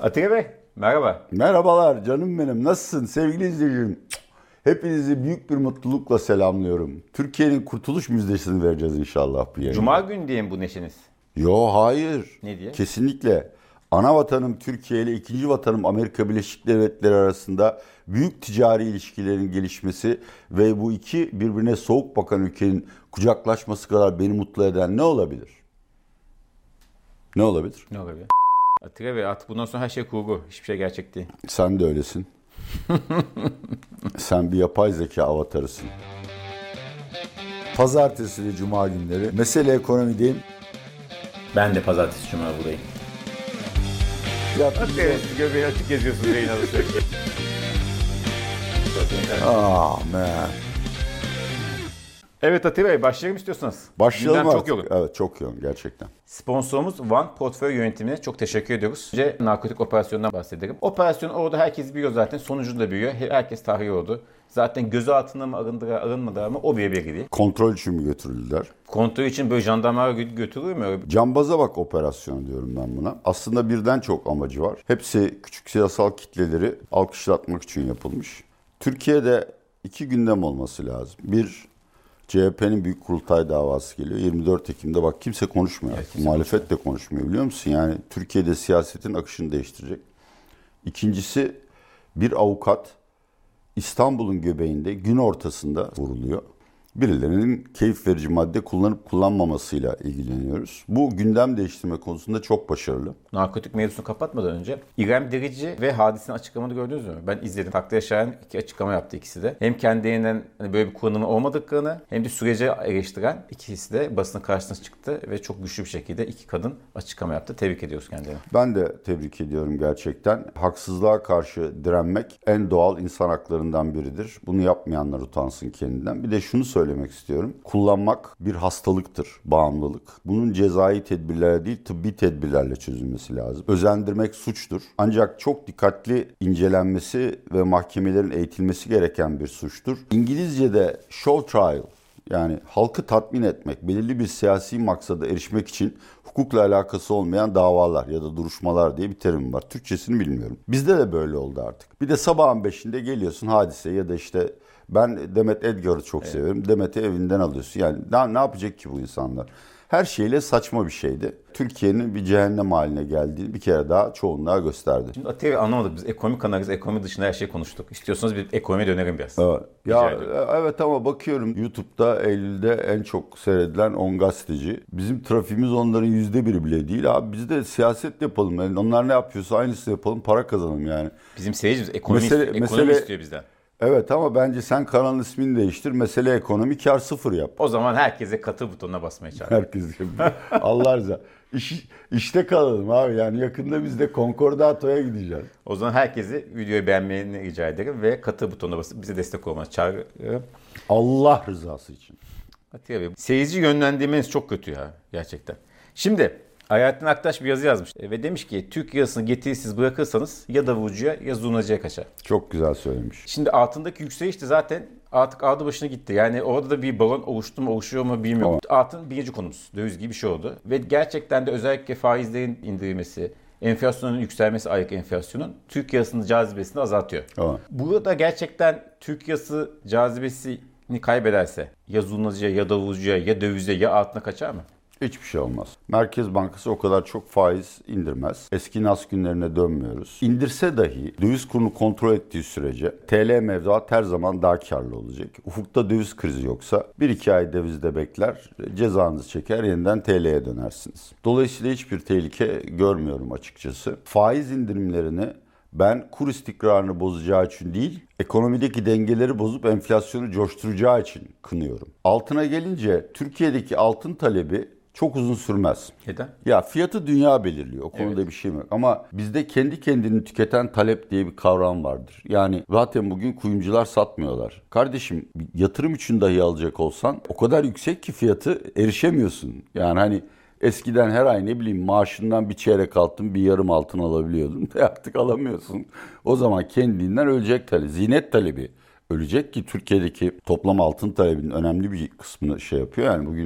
Atiye Bey, merhaba. Merhabalar canım benim. Nasılsın sevgili izleyicim? Hepinizi büyük bir mutlulukla selamlıyorum. Türkiye'nin kurtuluş müjdesini vereceğiz inşallah bu yayında. Cuma günü diye mi bu neşeniz? Yo hayır. Ne diye? Kesinlikle. Ana vatanım Türkiye ile ikinci vatanım Amerika Birleşik Devletleri arasında büyük ticari ilişkilerin gelişmesi ve bu iki birbirine soğuk bakan ülkenin kucaklaşması kadar beni mutlu eden ne olabilir? Ne olabilir? Ne olabilir? Atiye Bey, artık bundan sonra her şey kurgu. Hiçbir şey gerçek değil. Sen de öylesin. Sen bir yapay zeka avatarısın. Pazartesi ve cuma günleri. Mesele ekonomideyim. Ben de pazartesi cuma buradayım. Atiye, göbeği açık geziyorsunuz yayın alışverişi. Ah man. Evet Atiye Bey, başlayalım istiyorsanız. Başlayalım Gündem artık. çok yoğun. Evet çok yoğun gerçekten. Sponsorumuz One Portföy Yönetimi'ne çok teşekkür ediyoruz. Önce narkotik operasyonundan bahsedelim. Operasyon orada herkes biliyor zaten. Sonucunu da biliyor. Herkes tahliye oldu. Zaten gözaltına mı arınmadılar mı o bir belli değil. Kontrol için mi götürüldüler? Kontrol için böyle jandarmalar götürülür mü? Cambaza bak operasyonu diyorum ben buna. Aslında birden çok amacı var. Hepsi küçük siyasal kitleleri alkışlatmak için yapılmış. Türkiye'de iki gündem olması lazım. Bir, CHP'nin büyük kurultay davası geliyor. 24 Ekim'de bak kimse konuşmuyor. Evet, Muhalefet de konuşmuyor biliyor musun? Yani Türkiye'de siyasetin akışını değiştirecek. İkincisi bir avukat İstanbul'un göbeğinde gün ortasında vuruluyor. Birilerinin keyif verici madde kullanıp kullanmamasıyla ilgileniyoruz. Bu gündem değiştirme konusunda çok başarılı. Narkotik mevzusunu kapatmadan önce İrem Derici ve Hadise'nin açıklamaını gördünüz mü? Ben izledim. Takdir Şahin iki açıklama yaptı ikisi de. Hem kendilerinden böyle bir kullanımı olmadıklarını hem de sürece eleştiren ikisi de basının karşısına çıktı ve çok güçlü bir şekilde iki kadın açıklama yaptı. Tebrik ediyoruz kendilerini. Ben de tebrik ediyorum gerçekten. Haksızlığa karşı direnmek en doğal insan haklarından biridir. Bunu yapmayanlar utansın kendinden. Bir de şunu söylemek istiyorum. Kullanmak bir hastalıktır, bağımlılık. Bunun cezai tedbirlerle değil, tıbbi tedbirlerle çözülmesi lazım. Özendirmek suçtur. Ancak çok dikkatli incelenmesi ve mahkemelerin eğitilmesi gereken bir suçtur. İngilizce'de show trial, yani halkı tatmin etmek, belirli bir siyasi maksada erişmek için hukukla alakası olmayan davalar ya da duruşmalar diye bir terim var. Türkçesini bilmiyorum. Bizde de böyle oldu artık. Bir de sabahın 5'inde geliyorsun Hadise ya da işte ben Demet Edgar'ı çok seviyorum. Demet'i evinden alıyorsun. Yani ne yapacak ki bu insanlar? Her şeyle saçma bir şeydi. Türkiye'nin bir cehennem haline geldiğini bir kere daha çoğunluğa gösterdi. Şimdi Atiye anlamadık. Biz ekonomi kanalıyız. Ekonomi dışında her şeyi konuştuk. İstiyorsanız bir ekonomiye dönelim biraz. Evet. Evet ama bakıyorum YouTube'da Eylül'de en çok seyredilen 10 gazeteci. Bizim trafiğimiz onların %1'i bile değil. Abi biz de siyaset yapalım. Yani onlar ne yapıyorsa aynısını yapalım. Para kazanalım yani. Bizim seyircimiz ekonomi istiyor bizden. Evet ama bence sen kanalın ismini değiştir. Mesele ekonomi, kar sıfır yap. O zaman herkese katıl butonuna basmaya çağırın. Herkes Allah razı olsun. İşte kalalım abi. Yani yakında biz de Concordato'ya gideceğiz. O zaman herkesi videoyu beğenmeni rica ederim ve katıl butonuna basıp bize destek olmanı çağırıyorum. Allah rızası için. Atiye Bey, seyirci yönlendirmeniz çok kötü ya gerçekten. Şimdi Alaaddin Aktaş bir yazı yazmış ve demiş ki Türk lirasını getirisiz bırakırsanız ya davulcuya ya zurnacıya kaçar. Çok güzel söylemiş. Şimdi altındaki yükseliş de zaten artık aldı başına gitti. Yani orada da bir balon oluştu mu oluşuyor mu bilmiyorum. Altın birinci konumuz. Döviz gibi bir şey oldu. Ve gerçekten de özellikle faizlerin indirilmesi, enflasyonun yükselmesi, aylık enflasyonun Türk lirasının cazibesini azaltıyor. Tamam. Burada gerçekten Türk lirası cazibesini kaybederse ya zurnacıya ya davulcuya ya dövize ya altına kaçar mı? Hiçbir şey olmaz. Merkez Bankası o kadar çok faiz indirmez. Eski nas günlerine dönmüyoruz. İndirse dahi döviz kurunu kontrol ettiği sürece TL mevduat her zaman daha karlı olacak. Ufukta döviz krizi yoksa 1-2 ay dövizde bekler, cezanızı çeker, yeniden TL'ye dönersiniz. Dolayısıyla hiçbir tehlike görmüyorum açıkçası. Faiz indirimlerini ben kur istikrarını bozacağı için değil, ekonomideki dengeleri bozup enflasyonu coşturacağı için kınıyorum. Altına gelince Türkiye'deki altın talebi çok uzun sürmez. Neden? Ya fiyatı dünya belirliyor. O konuda bir şey yok. Ama bizde kendi kendini tüketen talep diye bir kavram vardır. Yani zaten bugün kuyumcular satmıyorlar. Kardeşim yatırım için dahi alacak olsan o kadar yüksek ki fiyatı erişemiyorsun. Yani hani eskiden her ay ne bileyim maaşından bir çeyrek altın bir yarım altın alabiliyordun. Artık alamıyorsun. O zaman kendinden ölecek talep. Zinet talebi ölecek ki Türkiye'deki toplam altın talebinin önemli bir kısmını şey yapıyor. Yani bugün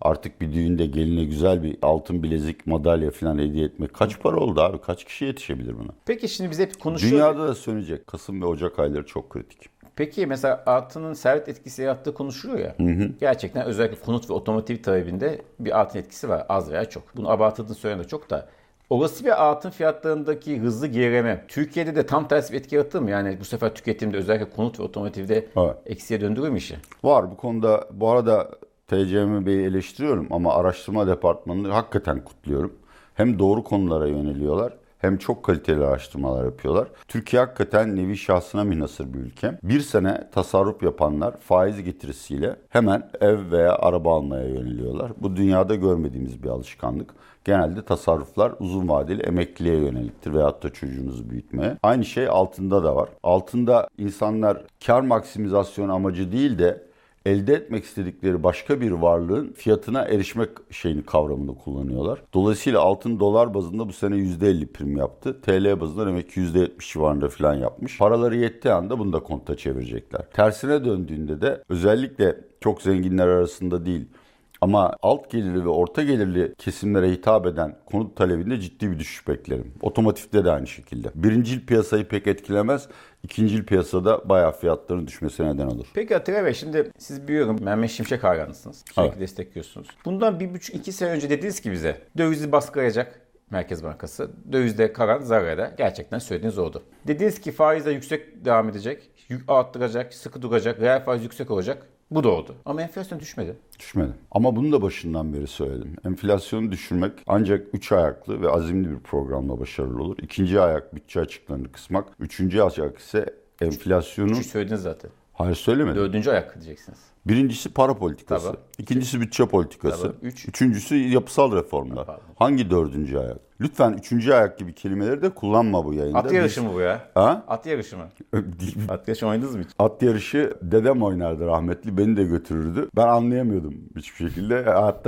Artık bir düğünde geline güzel bir altın bilezik, madalya falan hediye etmek kaç para oldu abi? Kaç kişi yetişebilir buna? Peki şimdi biz hep konuşuyoruz. Dünyada da sönecek. Kasım ve Ocak ayları çok kritik. Peki mesela altının servet etkisi yarattığı konuşuluyor ya. Gerçekten özellikle konut ve otomotiv talebinde bir altın etkisi var. Az veya çok. Bunu abartıldığını söyleyen de çok da. Olası bir altın fiyatlarındaki hızlı gerileme Türkiye'de de tam tersi bir etki yaratır mı? Yani bu sefer tüketimde özellikle konut ve otomotivde Evet. eksiye döndürür mü işi? Var bu konuda. Bu arada TCMB'yi eleştiriyorum ama araştırma departmanını hakikaten kutluyorum. Hem doğru konulara yöneliyorlar hem çok kaliteli araştırmalar yapıyorlar. Türkiye hakikaten nevi şahsına münhasır bir ülke. Bir sene tasarruf yapanlar faiz getirisiyle hemen ev veya araba almaya yöneliyorlar. Bu dünyada görmediğimiz bir alışkanlık. Genelde tasarruflar uzun vadeli emekliliğe yöneliktir veyahut da çocuğunuzu büyütmeye. Aynı şey altında da var. Altında insanlar kar maksimizasyonu amacı değil de elde etmek istedikleri başka bir varlığın fiyatına erişmek kavramını kullanıyorlar. Dolayısıyla altın dolar bazında bu sene %50 prim yaptı. TL bazında demek ki %70 civarında falan yapmış. Paraları yettiği anda bunu da konta çevirecekler. Tersine döndüğünde de özellikle çok zenginler arasında değil ama alt gelirli ve orta gelirli kesimlere hitap eden konut talebinde ciddi bir düşüş beklerim. Otomotivde de aynı şekilde. Birincil piyasayı pek etkilemez. İkincil piyasada bayağı fiyatların düşmesine neden olur. Peki Atilla Bey, şimdi siz biliyorum Mehmet Şimşek hayranısınız. Sürekli Evet. destekliyorsunuz. Bundan 1,5-2 sene önce dediniz ki bize dövizi baskılayacak Merkez Bankası. Dövizde karar zarar eder. Gerçekten söylediğiniz oldu. Dediniz ki faizle yüksek devam edecek. Yük arttıracak, sıkı duracak, reel faiz yüksek olacak. Bu da oldu. Ama enflasyon düşmedi. Düşmedi. Ama bunu da başından beri söyledim. Enflasyonu düşürmek ancak 3 ayaklı ve azimli bir programla başarılı olur. İkinci ayak bütçe açıklarını kısmak. Üçüncü ayak ise enflasyonun... Üçü söylediniz zaten. Hayır söylemedim. Dördüncü ayak diyeceksiniz. Birincisi para politikası. Tabii. İkincisi bütçe politikası. Tabii. Üçüncüsü yapısal reformlar. Pardon. Hangi dördüncü ayak? Lütfen üçüncü ayak gibi kelimeleri de kullanma bu yayında. At yarışı mı bu ya? Ha? At yarışı mı? At yarışı oynadınız mı hiç? At yarışı dedem oynardı rahmetli. Beni de götürürdü. Ben anlayamıyordum hiçbir şekilde.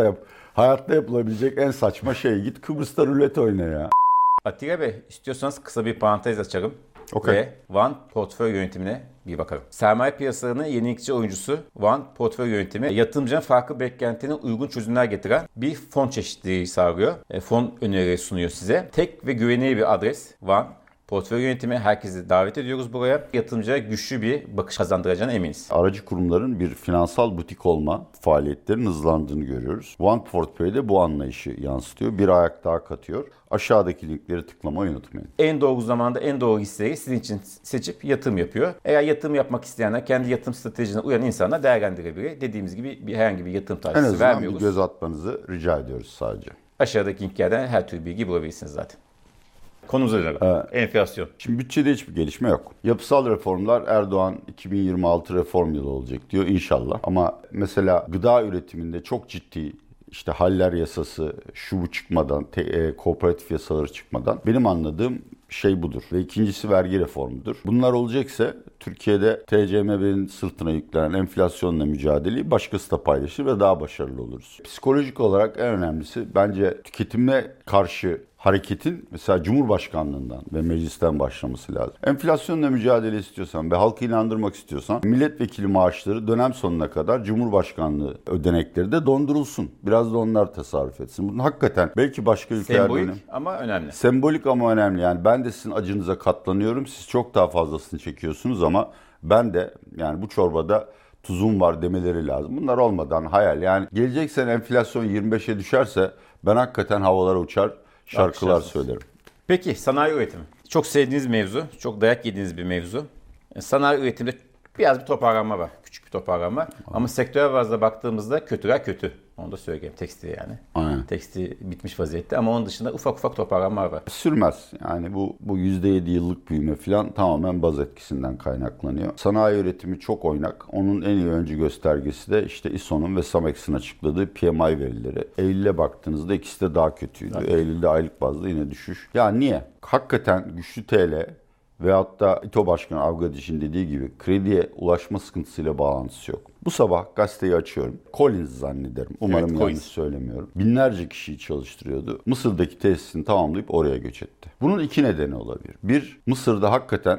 Hayatta yapılabilecek en saçma şey. Git Kıbrıs'ta rulet oyna ya. Atilla Bey, istiyorsanız kısa bir parantez açalım. Okay. Ve One portföy yönetimine bir bakalım. Sermaye piyasalarının yenilikçi oyuncusu One portföy yönetimi yatırımcının farklı beklentilerine uygun çözümler getiren bir fon çeşitliliği sağlıyor. Fon önerileri sunuyor size. Tek ve güvenilir bir adres One portföy yönetimi. Herkesi davet ediyoruz buraya. Yatırımcıya güçlü bir bakış kazandıracağına eminiz. Aracı kurumların bir finansal butik olma faaliyetlerinin hızlandığını görüyoruz. One Portföy'de bu anlayışı yansıtıyor. Bir ayak daha katıyor. Aşağıdaki linkleri tıklamayı unutmayın. En doğru zamanda en doğru hisseyi sizin için seçip yatırım yapıyor. Eğer yatırım yapmak isteyenler kendi yatırım stratejisine uyan insanlar değerlendirebilir. Dediğimiz gibi herhangi bir yatırım En tavsiyesi azından vermiyoruz. bir göz atmanızı rica ediyoruz sadece. Aşağıdaki linklerden her türlü bilgi bulabilirsiniz zaten. Konumuza dönelim. Enflasyon. Şimdi bütçede hiçbir gelişme yok. Yapısal reformlar Erdoğan 2026 reform yılı olacak diyor inşallah. Ama mesela gıda üretiminde çok ciddi işte haller yasası şu bu çıkmadan, kooperatif yasaları çıkmadan benim anladığım şey budur. Ve ikincisi vergi reformudur. Bunlar olacaksa Türkiye'de TCMB'nin sırtına yüklenen enflasyonla mücadeleyi başkası da paylaşır ve daha başarılı oluruz. Psikolojik olarak en önemlisi bence tüketime karşı hareketin mesela Cumhurbaşkanlığından ve meclisten başlaması lazım. Enflasyonla mücadele istiyorsan ve halkı inandırmak istiyorsan milletvekili maaşları dönem sonuna kadar Cumhurbaşkanlığı ödenekleri de dondurulsun. Biraz da onlar tasarruf etsin. Bunun hakikaten belki başka ülkelerde Sembolik ama önemli. sembolik ama önemli. Yani ben de sizin acınıza katlanıyorum. Siz çok daha fazlasını çekiyorsunuz ama ben de yani bu çorbada tuzum var demeleri lazım. Bunlar olmadan hayal. Yani gelecek sene enflasyon 25'e düşerse ben hakikaten havalara uçar şarkılar söylerim. Peki sanayi üretimi. Çok sevdiğiniz mevzu, çok dayak yediğiniz bir mevzu. Sanayi üretiminde biraz bir toparlanma var. Küçük bir toparlanma. Ama sektörel bazda baktığımızda kötüler kötü. Onu da söyleyeyim. Tekstil yani. Aynen. Tekstil bitmiş vaziyette ama onun dışında ufak ufak toparlanma var. Sürmez. Yani bu %7 yıllık büyüme falan tamamen baz etkisinden kaynaklanıyor. Sanayi üretimi çok oynak. Onun en iyi öncü göstergesi de işte ISO'nun ve SAMEX'in açıkladığı PMI verileri. Eylül'e baktığınızda ikisi de daha kötüydü. Evet. Eylül'de aylık bazda yine düşüş. Ya niye? Hakikaten güçlü TL veyahut da İTO Başkanı Avgadiş'in dediği gibi krediye ulaşma sıkıntısıyla bağlantısı yok. Bu sabah gazeteyi açıyorum. Collins zannederim. Umarım Evet, yanlış söylemiyorum. Binlerce kişiyi çalıştırıyordu. Mısır'daki tesisini tamamlayıp oraya göç etti. Bunun iki nedeni olabilir. Bir, Mısır'da hakikaten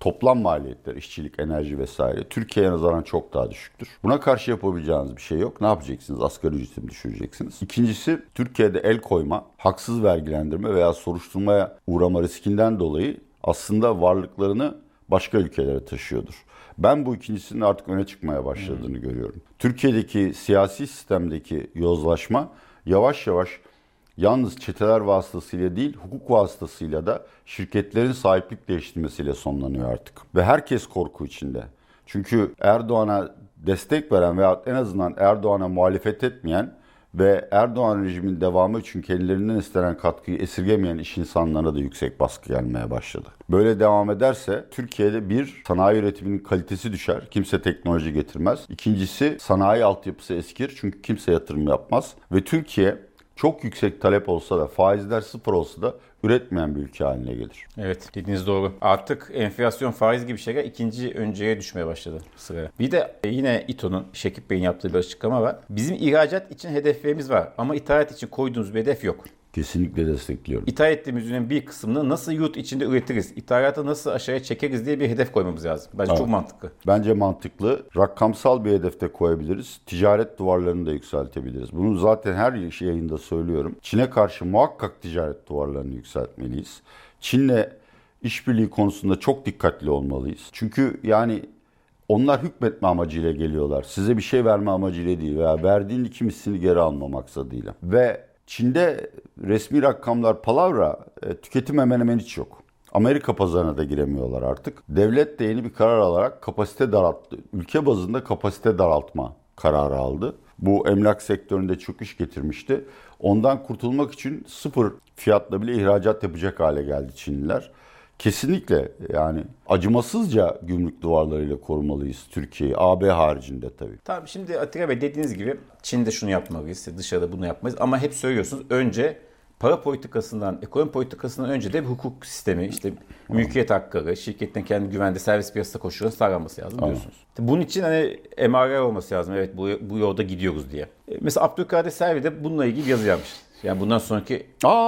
toplam maliyetler, işçilik, enerji vesaire Türkiye'ye nazaran çok daha düşüktür. Buna karşı yapabileceğiniz bir şey yok. Ne yapacaksınız? Asgari ücreti mi düşüreceksiniz? İkincisi, Türkiye'de el koyma, haksız vergilendirme veya soruşturmaya uğrama riskinden dolayı aslında varlıklarını başka ülkelere taşıyordur. Ben bu ikincisinin artık öne çıkmaya başladığını görüyorum. Türkiye'deki siyasi sistemdeki yozlaşma yavaş yavaş yalnız çeteler vasıtasıyla değil, hukuk vasıtasıyla da şirketlerin sahiplik değiştirmesiyle sonlanıyor artık. Ve herkes korku içinde. Çünkü Erdoğan'a destek veren veya en azından Erdoğan'a muhalefet etmeyen ve Erdoğan rejimin devamı için kendilerinden istenen katkıyı esirgemeyen iş insanlarına da yüksek baskı gelmeye başladı. Böyle devam ederse Türkiye'de bir, sanayi üretiminin kalitesi düşer. Kimse teknoloji getirmez. İkincisi, sanayi altyapısı eskir. Çünkü kimse yatırım yapmaz. Ve Türkiye çok yüksek talep olsa da, faizler sıfır olsa da üretmeyen bir ülke haline gelir. Evet, dediğiniz doğru. Artık enflasyon, faiz gibi şeyler ikinci önceye düşmeye başladı sıraya. Bir de yine İTO'nun, Şekip Bey'in yaptığı bir açıklama var. Bizim ihracat için hedeflerimiz var ama ithalat için koyduğumuz bir hedef yok. Kesinlikle destekliyorum. İthal ettiğimiz ürünün bir kısmını nasıl yurt içinde üretiriz, ithalatı nasıl aşağıya çekeriz diye bir hedef koymamız lazım. Bence çok mantıklı. Bence mantıklı. Rakamsal bir hedefte koyabiliriz. Ticaret duvarlarını da yükseltebiliriz. Bunu zaten her yayında söylüyorum. Çin'e karşı muhakkak ticaret duvarlarını yükseltmeliyiz. Çin'le işbirliği konusunda çok dikkatli olmalıyız. Çünkü yani onlar hükmetme amacıyla geliyorlar. Size bir şey verme amacıyla değil veya verdiğin kimisini geri alma maksadıyla. Ve Çin'de resmi rakamlar palavra, tüketim hemen hemen hiç yok. Amerika pazarına da giremiyorlar artık. Devlet de yeni bir karar alarak kapasite daralttı. Ülke bazında kapasite daraltma kararı aldı. Bu emlak sektöründe çöküş getirmişti. Ondan kurtulmak için sıfır fiyatla bile ihracat yapacak hale geldi Çinliler. Kesinlikle yani acımasızca gümrük duvarlarıyla korumalıyız Türkiye'yi. AB haricinde tabii. Tabii şimdi Atilla Bey dediğiniz gibi Çin'de şunu yapmalıyız, dışarıda bunu yapmalıyız. Ama hep söylüyorsunuz önce para politikasından, ekonomi politikasından önce de bir hukuk sistemi, işte mülkiyet hakları, şirketin kendi güvende servis piyasası koşullarının sağlanması lazım diyorsunuz. Bunun için hani MRR olması lazım. Evet bu yolda gidiyoruz diye. Mesela Abdülkadir Selvi de bununla ilgili yazı yazmış. Yani bundan sonraki...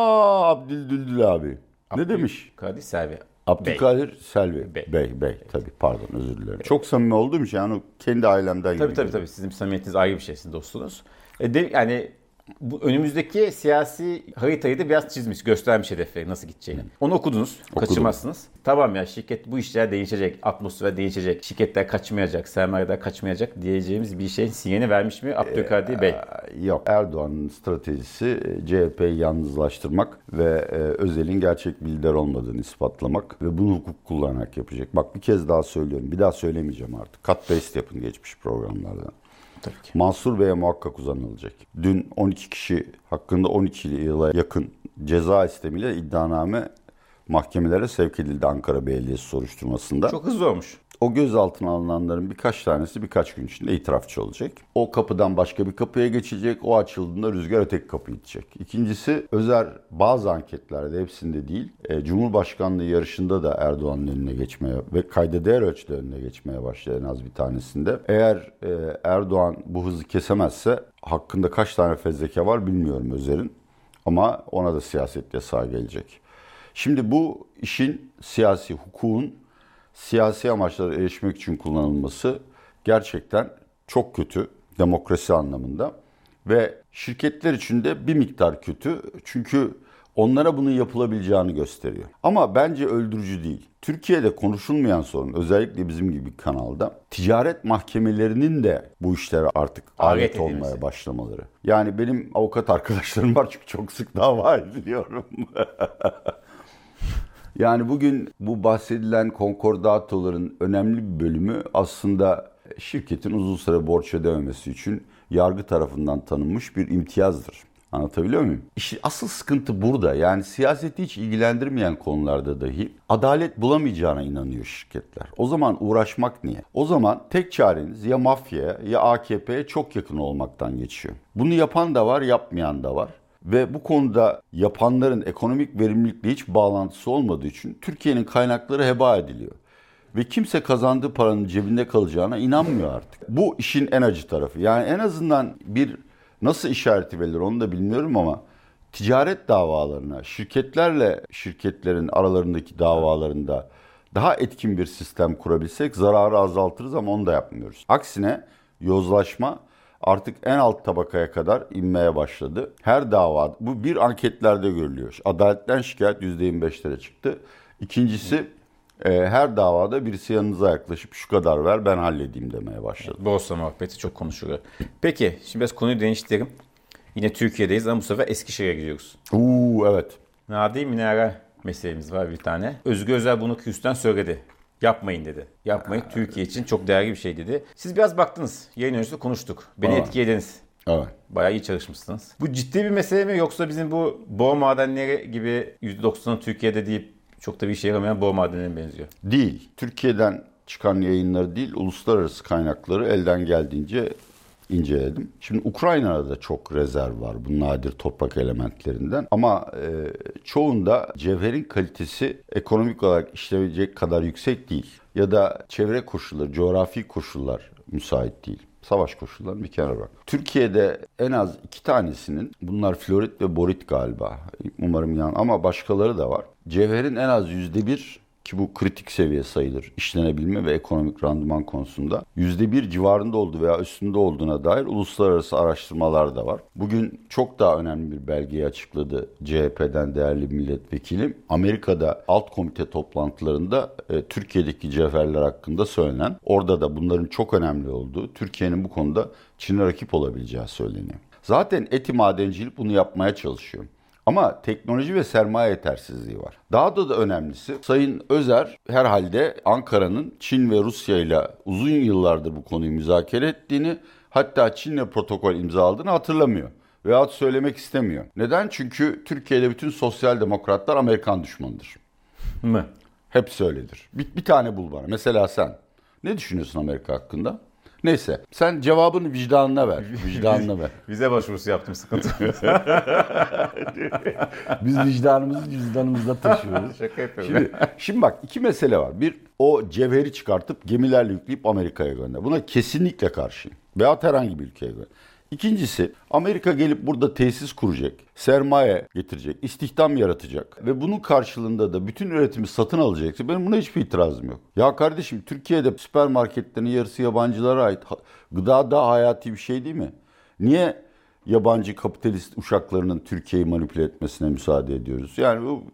Abdüldül abi. Ne demiş? Abdülkadir Selvi. Abdülkadir Selvi. Bey. Tabii pardon özür dilerim. Çok samimi olduğum için yani kendi ailemden gibi. Tabii. Sizin samimiyetiniz ayrı bir şey, sizin dostunuz. Yani bu önümüzdeki siyasi haritayı da biraz çizmiş, göstermiş hedefleri nasıl gideceğini. Onu okudunuz, kaçırmazsınız. Tamam ya şirket bu işler değişecek, atmosfer değişecek, şirketler kaçmayacak, sermayeler kaçmayacak diyeceğimiz bir şeyin sinyalini vermiş mi Abdülkadir Bey? Yok. Erdoğan'ın stratejisi CHP'yi yalnızlaştırmak ve Özel'in gerçek bir lider olmadığını ispatlamak ve bunu hukuk kullanarak yapacak. Bak bir kez daha söylüyorum, bir daha söylemeyeceğim artık. Cut paste yapın geçmiş programlardan. Tabii ki. Mansur Bey'e muhakkak uzanılacak. Dün 12 kişi hakkında 12 yıla yakın ceza istemiyle iddianame mahkemelere sevk edildi Ankara Belediyesi soruşturmasında. Çok hızlı olmuş. O gözaltına alınanların birkaç tanesi birkaç gün içinde itirafçı olacak. O kapıdan başka bir kapıya geçecek. O açıldığında rüzgar öteki kapıyı itecek. İkincisi Özer bazı anketlerde hepsinde değil. Cumhurbaşkanlığı yarışında da Erdoğan'ın önüne geçmeye ve kayda değer ölçüde önüne geçmeye başladı en az bir tanesinde. Eğer Erdoğan bu hızı kesemezse hakkında kaç tane fezleke var bilmiyorum Özer'in. Ama ona da siyaset yasağı gelecek. Şimdi bu işin siyasi hukukun siyasi amaçlara erişmek için kullanılması gerçekten çok kötü demokrasi anlamında ve şirketler için de bir miktar kötü çünkü onlara bunun yapılabileceğini gösteriyor. Ama bence öldürücü değil. Türkiye'de konuşulmayan sorun özellikle bizim gibi bir kanalda ticaret mahkemelerinin de bu işlere artık alet olmaya başlamaları. Yani benim avukat arkadaşlarım var çünkü çok sık dava ediliyorum. Yani bugün bu bahsedilen konkordatoların önemli bir bölümü aslında şirketin uzun süre borç ödememesi için yargı tarafından tanınmış bir imtiyazdır. Anlatabiliyor muyum? İşte asıl sıkıntı burada. Yani siyaseti hiç ilgilendirmeyen konularda dahi adalet bulamayacağına inanıyor şirketler. O zaman uğraşmak niye? O zaman tek çareniz ya mafyaya ya AKP'ye çok yakın olmaktan geçiyor. Bunu yapan da var, yapmayan da var. Ve bu konuda yapanların ekonomik verimlilikle hiç bağlantısı olmadığı için Türkiye'nin kaynakları heba ediliyor. Ve kimse kazandığı paranın cebinde kalacağına inanmıyor artık. Bu işin en acı tarafı. Yani en azından bir nasıl işareti verilir onu da bilmiyorum ama ticaret davalarına, şirketlerle şirketlerin aralarındaki davalarında daha etkin bir sistem kurabilsek zararı azaltırız ama onu da yapmıyoruz. Aksine yozlaşma artık en alt tabakaya kadar inmeye başladı. Her dava, bu bir anketlerde görülüyor. Adaletten şikayet %25'lere çıktı. İkincisi her davada birisi yanınıza yaklaşıp şu kadar ver ben halledeyim demeye başladı. Borsa muhabbeti çok konuşuluyor. Peki şimdi biraz konuyu değiştirelim. Yine Türkiye'deyiz ama bu sefer Eskişehir'e gidiyoruz. Evet. Nadi mineral meselemiz var bir tane. Özgür Özel bunu kürsüden söyledi. Yapmayın dedi. Yapmayın, Türkiye için çok değerli bir şey dedi. Siz biraz baktınız. Yayın öncesi konuştuk. Beni etkilediniz. Evet. Bayağı iyi çalışmışsınız. Bu ciddi bir mesele mi yoksa bizim bu boğa madenleri gibi %90'ı Türkiye'de deyip çok da bir işe yaramayan boğa madenlerine benziyor? Değil. Türkiye'den çıkan yayınları değil, uluslararası kaynakları elden geldiğince inceledim. Şimdi Ukrayna'da da çok rezerv var bu nadir toprak elementlerinden. Ama çoğunda cevherin kalitesi ekonomik olarak işleyebilecek kadar yüksek değil. Ya da çevre koşulları, coğrafi koşullar müsait değil. Savaş koşullarını bir kenara bırak. Türkiye'de en az 2 tanesinin, bunlar florit ve borit galiba. Umarım ama başkaları da var. Cevherin en az %1, ki bu kritik seviye sayılır işlenebilme ve ekonomik randıman konusunda, %1 civarında olduğu veya üstünde olduğuna dair uluslararası araştırmalar da var. Bugün çok daha önemli bir belgeyi açıkladı CHP'den değerli milletvekilim. Amerika'da alt komite toplantılarında Türkiye'deki cevherler hakkında söylenen, orada da bunların çok önemli olduğu, Türkiye'nin bu konuda Çin'e rakip olabileceği söyleniyor. Zaten Eti Madencilik bunu yapmaya çalışıyor. Ama teknoloji ve sermaye yetersizliği var. Daha da önemlisi, Sayın Özer herhalde Ankara'nın Çin ve Rusya ile uzun yıllardır bu konuyu müzakere ettiğini, hatta Çin'le protokol imzaladığını hatırlamıyor. Veyahut söylemek istemiyor. Neden? Çünkü Türkiye'de bütün sosyal demokratlar Amerikan düşmanıdır. Mı? Hepsi öyledir. Bir tane bul bana. Mesela sen. Ne düşünüyorsun Amerika hakkında? Neyse. Sen cevabını vicdanına ver. Vicdanına ver. Vize başvurusu yaptım, sıkıntı yok. Biz vicdanımızı cüzdanımızda taşıyoruz. Şaka yapıyorum. Şimdi bak, 2 mesele var. Bir, o cevheri çıkartıp gemilerle yükleyip Amerika'ya gönder. Buna kesinlikle karşıyım. Veyahut herhangi bir ülkeye gönder. İkincisi, Amerika gelip burada tesis kuracak, sermaye getirecek, istihdam yaratacak ve bunun karşılığında da bütün üretimi satın alacaksa benim buna hiçbir itirazım yok. Ya kardeşim, Türkiye'de süpermarketlerin yarısı yabancılara ait. Gıda daha hayati bir şey değil mi? Niye yabancı kapitalist uşaklarının Türkiye'yi manipüle etmesine müsaade ediyoruz? Yani bu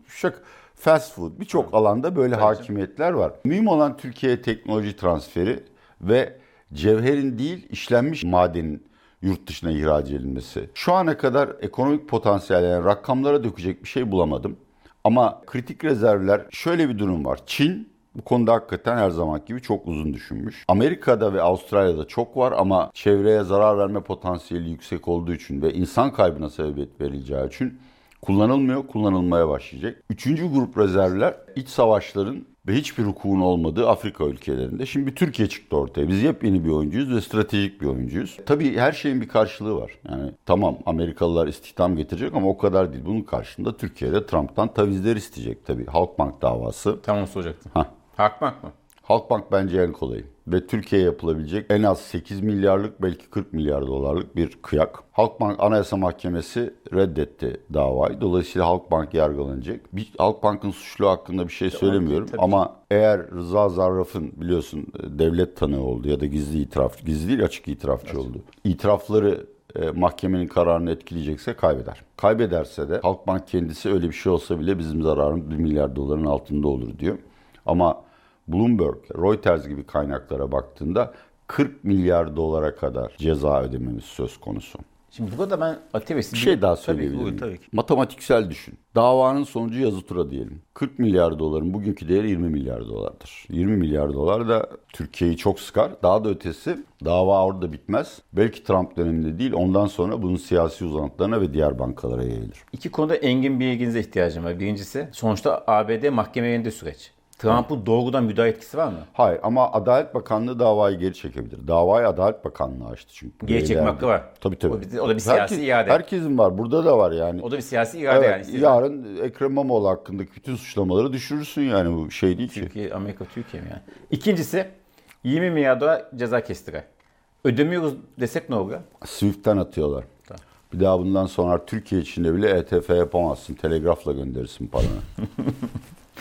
fast food, birçok alanda böyle hakimiyetler var. Mühim olan Türkiye'ye teknoloji transferi ve cevherin değil, işlenmiş madenin yurt dışına ihraç edilmesi. Şu ana kadar ekonomik potansiyel, yani rakamlara dökecek bir şey bulamadım. Ama kritik rezervler, şöyle bir durum var. Çin bu konuda hakikaten her zaman gibi çok uzun düşünmüş. Amerika'da ve Avustralya'da çok var ama çevreye zarar verme potansiyeli yüksek olduğu için ve insan kaybına sebebiyet verileceği için kullanılmıyor, kullanılmaya başlayacak. 3. grup rezervler, iç savaşların ve hiçbir hukukun olmadığı Afrika ülkelerinde. Şimdi bir Türkiye çıktı ortaya. Biz yepyeni bir oyuncuyuz ve stratejik bir oyuncuyuz. Tabii her şeyin bir karşılığı var. Yani tamam, Amerikalılar istihdam getirecek ama o kadar değil. Bunun karşılığında Türkiye'de Trump'tan tavizler isteyecek tabii. Halkbank davası. Tamam, soracaktım. Halkbank mı? Halkbank bence en kolayı. Ve Türkiye'ye yapılabilecek en az 8 milyarlık, belki 40 milyar dolarlık bir kıyak. Halkbank Anayasa Mahkemesi reddetti davayı. Dolayısıyla Halkbank yargılanacak. Halkbank'ın suçlu hakkında bir şey söylemiyorum. tabii Ama eğer Rıza Zarrab'ın, biliyorsun, devlet tanığı oldu ya da gizli itiraf, gizli değil açık itirafçı oldu. İtirafları mahkemenin kararını etkileyecekse kaybeder. Kaybederse de Halkbank kendisi öyle bir şey olsa bile bizim zararımız 1 milyar doların altında olur diyor. Ama Bloomberg, Reuters gibi kaynaklara baktığında 40 milyar dolara kadar ceza ödememiz söz konusu. Şimdi burada ben aktivist bir şey daha söyleyebilirim. Tabii ki. Matematiksel düşün. Davanın sonucu yazı tura diyelim. 40 milyar doların bugünkü değeri 20 milyar dolardır. 20 milyar dolar da Türkiye'yi çok sıkar. Daha da ötesi, dava orada bitmez. Belki Trump döneminde değil, ondan sonra bunun siyasi uzantılarına ve diğer bankalara yayılır. 2 konuda engin bilginize ihtiyacım var. Birincisi, sonuçta ABD mahkemelerinde süreç. Trump'ın doğrudan müdahale etkisi var mı? Hayır, ama Adalet Bakanlığı davayı geri çekebilir. Davayı Adalet Bakanlığı açtı çünkü. Geri çekme hakkı var. Tabii. O da bir siyasi irade. Herkesin var. Burada da var yani. O da bir siyasi irade evet, yani. Yarın Ekrem İmamoğlu hakkındaki bütün suçlamaları düşürürsün yani, bu şey değil ki. Türkiye, Amerika, Türkiye mi yani? İkincisi, 20 milyar dolar ceza kestiler. Ödemiyoruz desek ne olur? Swift'ten atıyorlar. Tamam. Bir daha bundan sonra Türkiye içinde bile ETF yapamazsın. Telegrafla gönderirsin paranı.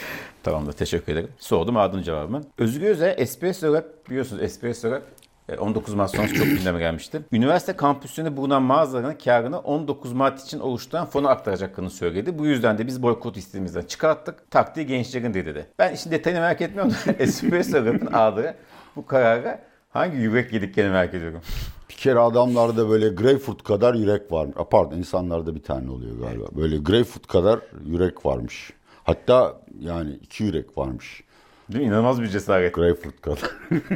Tamamdır, teşekkür ederim. Sordum, aldın cevabımı. Özgür Özel, Espresso Rap, biliyorsunuz Espresso Rap 19 Mart sonrası çok gündeme gelmişti. Üniversite kampüsünde bulunan mağazaların karını 19 Mart için oluşturan fona aktaracaklarını söyledi. Bu yüzden de biz boykot istemimizden çıkarttık. Taktiği gençlerin dedi. Ben işin detayını merak etmiyorum. Espresso Rap'in aldığı bu karara hangi yürek yediklerini merak ediyorum. Bir kere adamlarda böyle greyfurt kadar yürek varmış. Pardon, insanlarda bir tane oluyor galiba. Böyle greyfurt kadar yürek varmış. Hatta yani 2 yürek varmış. Değil mi? İnanılmaz bir cesaret. Greyfurt kadar.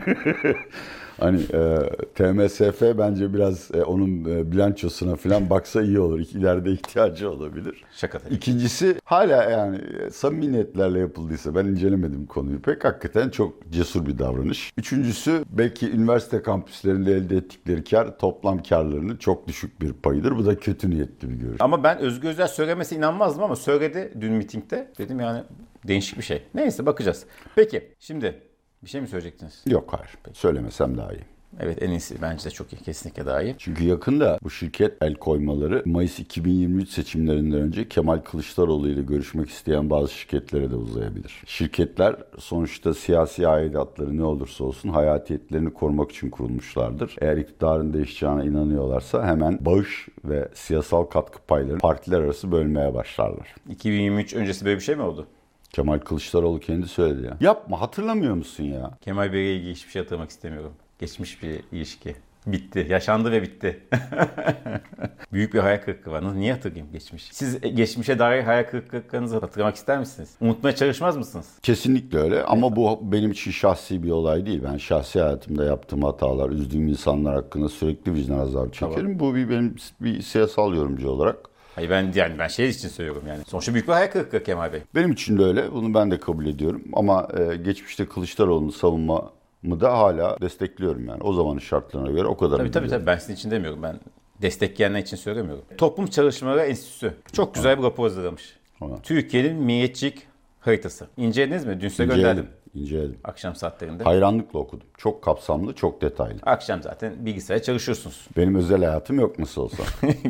Hani TMSF bence biraz onun bilançosuna falan baksa iyi olur. İleride ihtiyacı olabilir. Şaka tabii. İkincisi, hala yani samimi niyetlerle yapıldıysa, ben incelemedim konuyu pek, hakikaten çok cesur bir davranış. Üçüncüsü, belki üniversite kampüslerinde elde ettikleri kar toplam karlarının çok düşük bir payıdır. Bu da kötü niyetli bir görüş. Ama ben Özgür Özel söylemesi inanmazdım ama söyledi dün mitingde. Dedim yani değişik bir şey. Neyse, bakacağız. Peki şimdi bir şey mi söyleyecektiniz? Yok, hayır. Söylemesem daha iyi. Evet, en iyisi, bence de çok iyi. Kesinlikle daha iyi. Çünkü yakında bu şirket el koymaları Mayıs 2023 seçimlerinden önce Kemal Kılıçdaroğlu ile görüşmek isteyen bazı şirketlere de uzayabilir. Şirketler sonuçta siyasi aidatları ne olursa olsun hayatiyetlerini korumak için kurulmuşlardır. Eğer iktidarın değişeceğine inanıyorlarsa hemen bağış ve siyasal katkı paylarını partiler arası bölmeye başlarlar. 2023 öncesi böyle bir şey mi oldu? Kemal Kılıçdaroğlu kendi söyledi ya. Yapma, hatırlamıyor musun ya? Kemal Bey'le ilgili hiçbir şey hatırlamak istemiyorum. Geçmiş bir ilişki. Bitti. Yaşandı ve bitti. Büyük bir hayal kırıklığı var. Niye hatırlayayım geçmiş? Siz geçmişe dair hayal kırıklıklarınızı hatırlamak ister misiniz? Unutmaya çalışmaz mısınız? Kesinlikle öyle, ama bu benim için şahsi bir olay değil. Ben şahsi hayatımda yaptığım hatalar, üzdüğüm insanlar hakkında sürekli vicdan azabı çekerim. Tamam. Bu benim bir siyasal yorumcu olarak. Hayır, ben şey için söylüyorum yani. Sonuçta büyük bir hayal kırıklığı Kemal Bey. Benim için de öyle. Bunu ben de kabul ediyorum. Ama geçmişte Kılıçdaroğlu'nu savunmamı da hala destekliyorum yani. O zamanın şartlarına göre o kadar. Tabii. Ben sizin için demiyorum. Ben destekleyenler için söylemiyorum. Toplum Çalışmaları Enstitüsü çok güzel bir rapor hazırlamış. Türkiye'nin milliyetçilik haritası. İncelediniz mi? Dün size gönderdim. İnceledim. Akşam saatlerinde. Hayranlıkla okudum. Çok kapsamlı, çok detaylı. Akşam zaten bilgisayara çalışıyorsunuz. Benim özel hayatım yok nasıl olsa.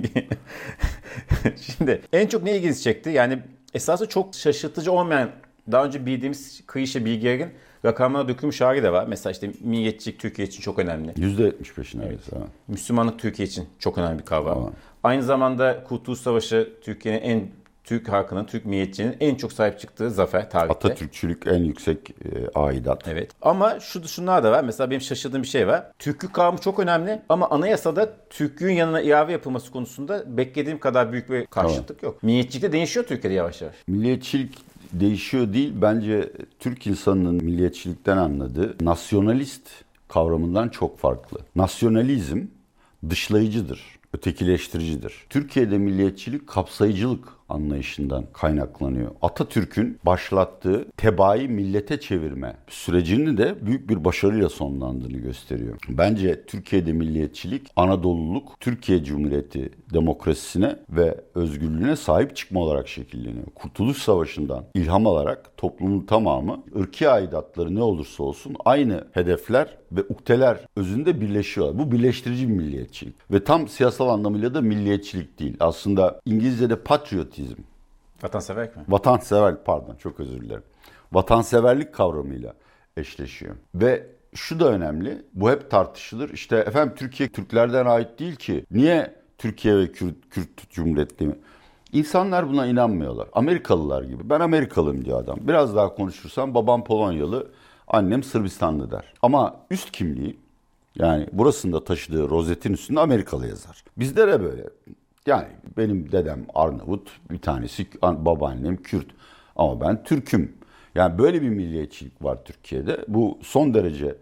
Şimdi en çok ne ilginizi çekti? Yani esasında çok şaşırtıcı olmayan, daha önce bildiğimiz klişe bilgilerin rakamlara dökülmüş hali de var. Mesela işte milliyetçilik Türkiye için çok önemli. %75'ine evet. Müslümanlık Türkiye için çok önemli bir kavram. Tamam. Aynı zamanda Kurtuluş Savaşı Türkiye'nin Türk halkının, Türk milliyetçinin en çok sahip çıktığı zafer tarihte. Atatürkçülük en yüksek aidat. Evet. Ama şunlar da var. Mesela benim şaşırdığım bir şey var. Türklük kavramı çok önemli ama anayasada Türklüğün yanına ilave yapılması konusunda beklediğim kadar büyük bir karşıtlık yok. Milliyetçilik de değişiyor Türkiye'de yavaş yavaş. Milliyetçilik değişiyor değil. Bence Türk insanının milliyetçilikten anladığı nasyonalist kavramından çok farklı. Nasyonalizm dışlayıcıdır, ötekileştiricidir. Türkiye'de milliyetçilik kapsayıcılık anlayışından kaynaklanıyor. Atatürk'ün başlattığı tebaayı millete çevirme sürecinin de büyük bir başarıyla sonlandığını gösteriyor. Bence Türkiye'de milliyetçilik, Anadoluluk, Türkiye Cumhuriyeti demokrasisine ve özgürlüğüne sahip çıkma olarak şekilleniyor. Kurtuluş Savaşı'ndan ilham alarak toplumun tamamı ırki aidatları ne olursa olsun aynı hedefler ve ukdeler özünde birleşiyorlar. Bu birleştirici bir milliyetçilik. Ve tam siyasal anlamıyla da milliyetçilik değil. Aslında İngilizce'de patriotizm. Vatanseverlik mi? Çok özür dilerim. Vatanseverlik kavramıyla eşleşiyor. Ve şu da önemli, bu hep tartışılır. İşte efendim Türkiye Türklerden ait değil ki. Niye Türkiye ve Kürt Cumhuriyeti mi? İnsanlar buna inanmıyorlar. Amerikalılar gibi. Ben Amerikalıyım diyor adam. Biraz daha konuşursam babam Polonyalı, annem Sırbistanlı der. Ama üst kimliği, yani burasında taşıdığı rozetin üstünde Amerikalı yazar. Bizde de böyle. Yani benim dedem Arnavut, bir tanesi babaannem Kürt. Ama ben Türk'üm. Yani böyle bir milliyetçilik var Türkiye'de. Bu son derece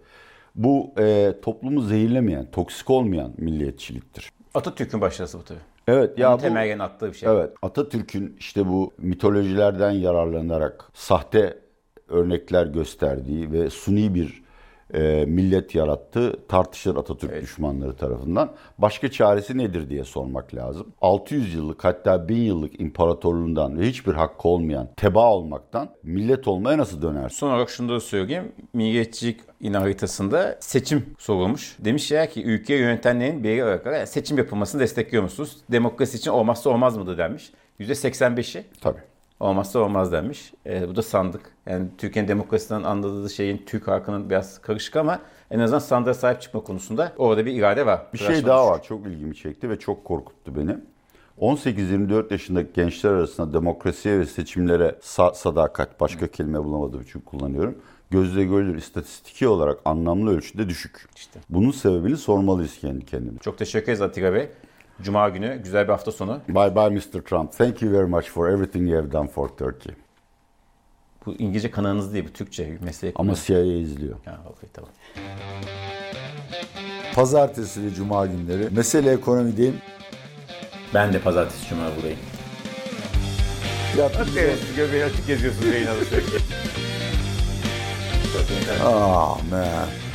toplumu zehirlemeyen, toksik olmayan milliyetçiliktir. Atatürk'ün başarısı bu tabii. Evet ya, temelden attığı bir şey. Evet, Atatürk'ün işte bu mitolojilerden yararlanarak sahte örnekler gösterdiği ve suni bir millet yarattığı tartışılır Atatürk düşmanları tarafından. Başka çaresi nedir diye sormak lazım. 600 yıllık, hatta 1000 yıllık imparatorluğundan ve hiçbir hakkı olmayan tebaa olmaktan millet olmaya nasıl döner? Son olarak şunu da söyleyeyim. Milliyetçilik haritasında seçim sorulmuş. Demiş ya ki ülke yönetenlerin birey olarak seçim yapılmasını destekliyor musunuz? Demokrasi için olmazsa olmaz mıdır denmiş. %85'i. Tabii. Olmazsa olmaz denmiş. Bu da sandık. Yani Türkiye'nin demokrasiden anladığı şeyin Türk halkının biraz karışık ama en azından sandığa sahip çıkma konusunda orada bir irade var. Bir şey daha var. Çok ilgimi çekti ve çok korkuttu beni. 18-24 yaşındaki gençler arasında demokrasiye ve seçimlere sadakat, başka kelime bulamadığım için kullanıyorum. Gözle görülür istatistiki olarak anlamlı ölçüde düşük. İşte. Bunun sebebini sormalıyız kendi kendimize. Çok teşekkür ederiz Atilla Bey. Cuma günü güzel bir hafta sonu. Bye bye Mr. Trump. Thank you very much for everything you have done for Turkey. Bu İngilizce kanalınız değil, bu Türkçe mesleği. Ama CIA izliyor. Ha, okey, tamam. Pazartesi ve Cuma günleri Mesele Ekonomi'deyim. Ben de pazartesi cuma buradayım. Evet, göbeği açık geziyorsunuz yayın alışverişi. Ah man.